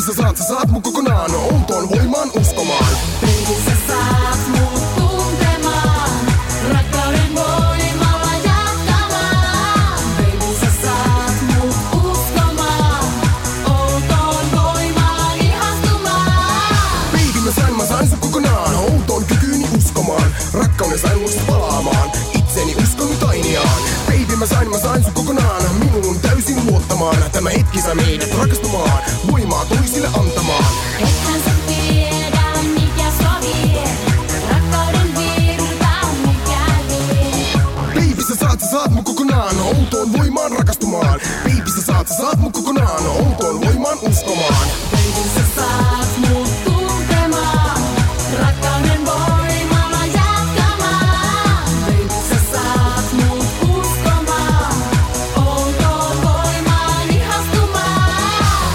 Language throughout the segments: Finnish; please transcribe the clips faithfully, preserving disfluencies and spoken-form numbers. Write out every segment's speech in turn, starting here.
sä saat, sä saat mut kokonaan outoon voimaan uskomaan. Baby, sä saat mut tuntemaan, rakkauden voimalla jatkamaan. Baby, sä saat mut uskomaan, outoon voimaan ihastumaan. Baby, mä sain, mä sain sut kokonaan outoon kykyyni uskomaan. Rakkauden sain musta palaamaan, itseni uskon tainiaan. Baby, mä sain, mä sain sut kokonaan minuun täysin luottamaan. Tämä hetki saa meidät rakastumaan, voimaa toisille antamaan. Ethän sä tiedä, mikä sua vie, rakkauden virta mikäli. Baby, sä saat, sä saat mut kokonaan outoon voimaan rakastumaan. Baby, sä saat, sä saat mut kokonaan outoon voimaan uskomaan. Baby, sä saat mut tuntemaan, rakkauden voimalla jatkamaan. Baby, sä saat mut uskomaan, outoon voimaan ihastumaan.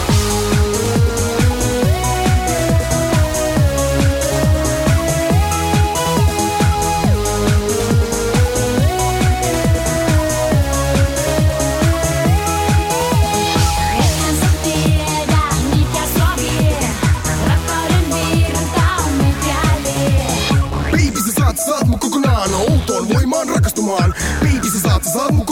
Ethän sä tiedä, mikä sua vie, rakkauden virta mikäli. Baby, sä saat, sä saat mut kokonaan outoon voimaan rakastumaan. Baby, sä saat, sä saat mut